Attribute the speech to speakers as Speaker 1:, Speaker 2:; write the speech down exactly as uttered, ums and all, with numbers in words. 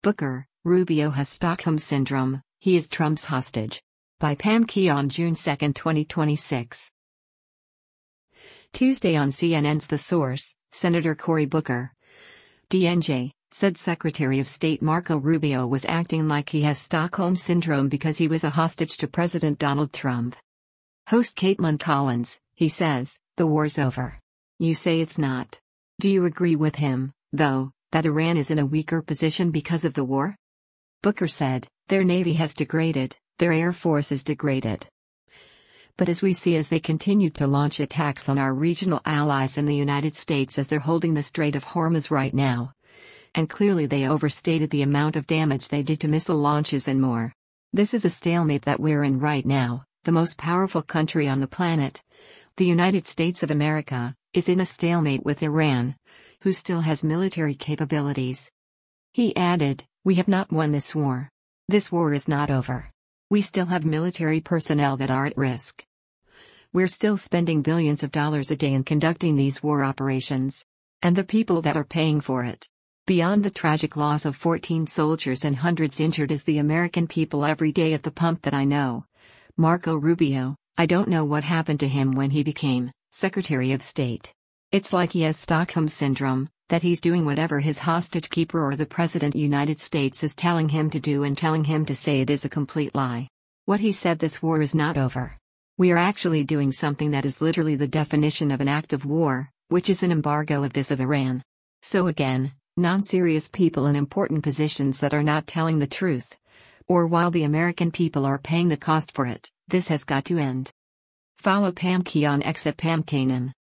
Speaker 1: Booker, Rubio has Stockholm Syndrome, he is Trump's hostage. By Pam Keon, June second, twenty twenty-six. Tuesday on C N N's The Source, Senator Cory Booker, D N J, said Secretary of State Marco Rubio was acting like he has Stockholm Syndrome because he was a hostage to President Donald Trump. Host Caitlin Collins, he says, the war's over. You say it's not. Do you agree with him, though, that Iran is in a weaker position because of the war? Booker said, their navy has degraded, their air force is degraded. But as we see as they continue to launch attacks on our regional allies in the United States as they're holding the Strait of Hormuz right now. And clearly they overstated the amount of damage they did to missile launches and more. This is a stalemate that we're in right now. The most powerful country on the planet, the United States of America, is in a stalemate with Iran, who still has military capabilities. He added, we have not won this war. This war is not over. We still have military personnel that are at risk. We're still spending billions of dollars a day in conducting these war operations. And the people that are paying for it. Beyond the tragic loss of fourteen soldiers and hundreds injured is the American people every day at the pump that I know. Marco Rubio, I don't know what happened to him when he became Secretary of State. It's like he has Stockholm Syndrome, that he's doing whatever his hostage keeper or the President of the United States is telling him to do and telling him to say it is a complete lie. What he said, this war is not over. We are actually doing something that is literally the definition of an act of war, which is an embargo of this of Iran. So again, non-serious people in important positions that are not telling the truth. Or while the American people are paying the cost for it, this has got to end. Follow Pam Keon X at Pam Kenan.